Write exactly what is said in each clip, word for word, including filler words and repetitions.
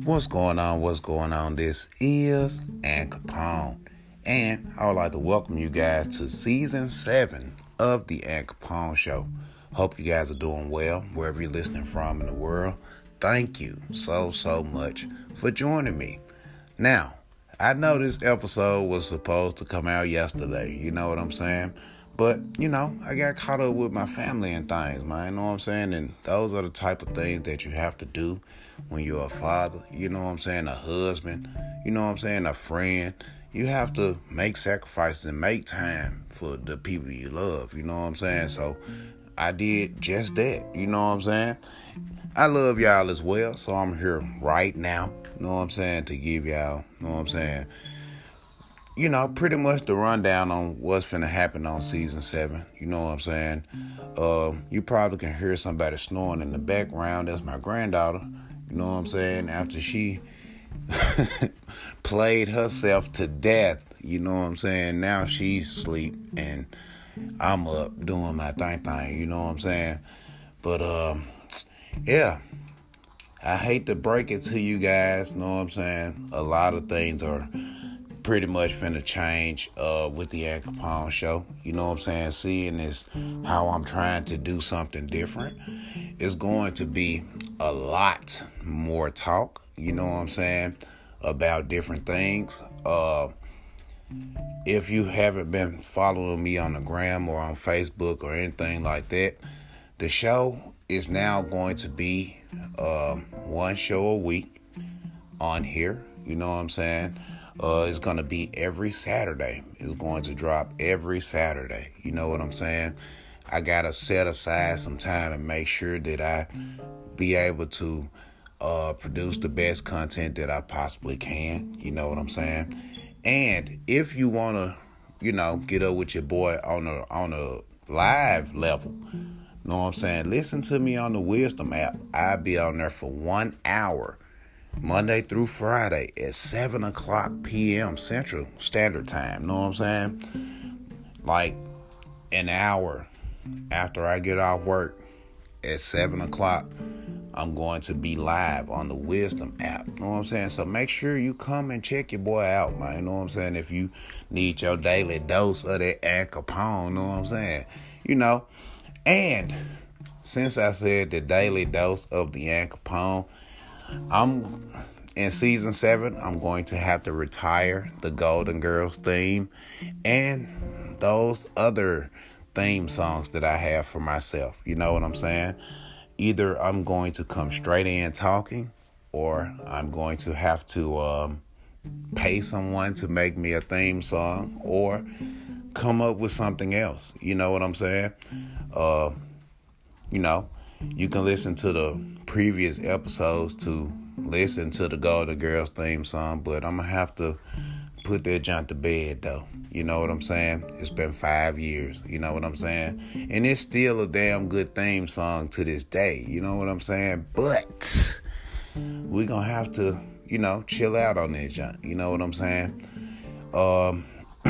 What's going on? What's going on? This is Ann Capone, and I would like to welcome you guys to season seven of the Ann Capone Show. Hope you guys are doing well wherever you're listening from in the world. Thank you so, so much for joining me. Now, I know this episode was supposed to come out yesterday, you know what I'm saying? But, you know, I got caught up with my family and things, man, you know what I'm saying? And those are the type of things that you have to do when you're a father, you know what I'm saying, a husband, you know what I'm saying, a friend. You have to make sacrifices and make time for the people you love, you know what I'm saying? So I did just that, you know what I'm saying? I love y'all as well, so I'm here right now, you know what I'm saying, to give y'all, you know what I'm saying, you know, pretty much the rundown on what's finna happen on season seven. You know what I'm saying? Uh, you probably can hear somebody snoring in the background. That's my granddaughter. You know what I'm saying? After she played herself to death. You know what I'm saying? Now she's asleep and I'm up doing my thing thing. You know what I'm saying? But, um, yeah. I hate to break it to you guys. You know what I'm saying? A lot of things are pretty much finna change uh, with the Ann Capone Show. You know what I'm saying? Seeing this, how I'm trying to do something different. It's going to be a lot more talk, you know what I'm saying, about different things. Uh, if you haven't been following me on the gram or on Facebook or anything like that, the show is now going to be uh, one show a week on here, you know what I'm saying? Uh, it's going to be every Saturday. It's going to drop every Saturday. You know what I'm saying? I got to set aside some time and make sure that I be able to uh, produce the best content that I possibly can. You know what I'm saying? And if you want to, you know, get up with your boy on a, on a live level, you know what I'm saying? Listen to me on the Wisdom app. I'll be on there for one hour. Monday through Friday at seven o'clock p.m. Central Standard Time. Know what I'm saying? Like an hour after I get off work at seven o'clock, I'm going to be live on the Wisdom app. Know what I'm saying? So make sure you come and check your boy out, man. You know what I'm saying? If you need your daily dose of that Ann Capone, know what I'm saying? You know, and since I said the daily dose of the Ann Capone, I'm in season seven. I'm going to have to retire the Golden Girls theme and those other theme songs that I have for myself. You know what I'm saying? Either I'm going to come straight in talking, or I'm going to have to um, pay someone to make me a theme song, or come up with something else. You know what I'm saying? Uh, you know, you can listen to the previous episodes to listen to the Golden Girls theme song, but I'm going to have to put that junk to bed, though. You know what I'm saying? It's been five years. You know what I'm saying? And it's still a damn good theme song to this day. You know what I'm saying? But we're going to have to, you know, chill out on that junk. You know what I'm saying? Um,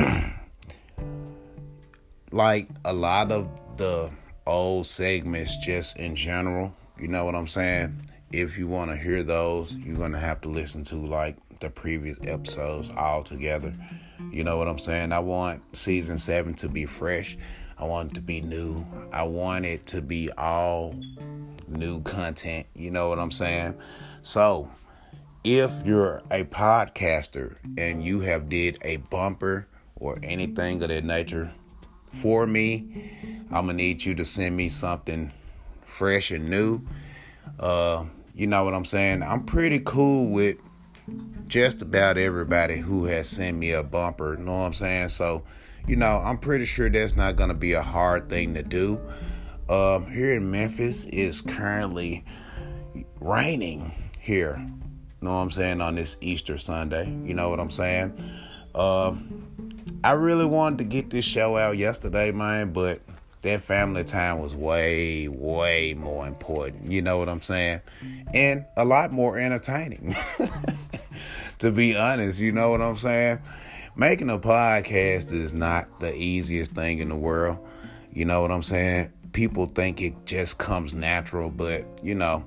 like a lot of the old segments just in general, you know what I'm saying? If you want to hear those, you're going to have to listen to like the previous episodes all together. You know what I'm saying? I want season seven to be fresh. I want it to be new. I want it to be all new content. You know what I'm saying? So if you're a podcaster and you have did a bumper or anything of that nature for me, I'm going to need you to send me something fresh and new. Uh, you know what I'm saying? I'm pretty cool with just about everybody who has sent me a bumper. You know what I'm saying? So, you know, I'm pretty sure that's not going to be a hard thing to do. Um, here in Memphis, it's currently raining here. You know what I'm saying? On this Easter Sunday. You know what I'm saying? Um, I really wanted to get this show out yesterday, man, but that family time was way, way more important. You know what I'm saying? And a lot more entertaining. To be honest, you know what I'm saying? Making a podcast is not the easiest thing in the world. You know what I'm saying? People think it just comes natural, but, you know,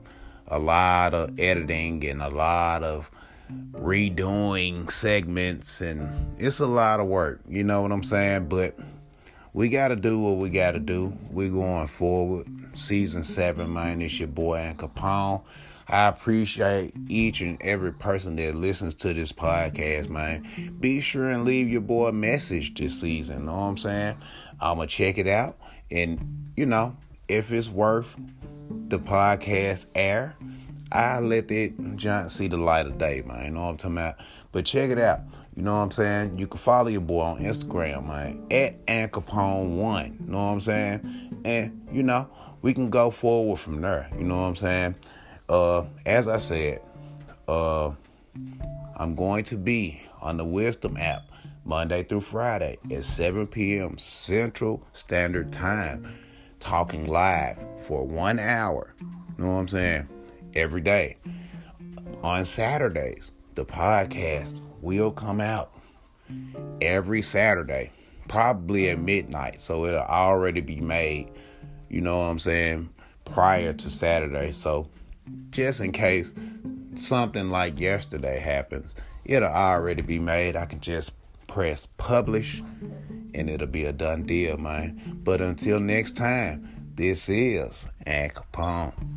a lot of editing and a lot of redoing segments, and it's a lot of work. You know what I'm saying? But we got to do what we got to do. We're going forward. Season seven, man. It's your boy, An Capone. I appreciate each and every person that listens to this podcast, man. Be sure and leave your boy a message this season. Know what I'm saying? I'm going to check it out. And, you know, if it's worth the podcast air, I let that giant see the light of day, man. You know what I'm talking about? But check it out. You know what I'm saying? You can follow your boy on Instagram, man. At An Capone one. You know what I'm saying? And, you know, we can go forward from there. You know what I'm saying? Uh, as I said, uh, I'm going to be on the Wisdom app Monday through Friday at seven p.m. Central Standard Time, talking live for one hour. You know what I'm saying? Every day. On Saturdays, the podcast will come out every Saturday, probably at midnight, so it'll already be made, you know what I'm saying, prior to Saturday. So just in case something like yesterday happens, it'll already be made. I can just press publish and it'll be a done deal, man. But until next time, this is An Capone.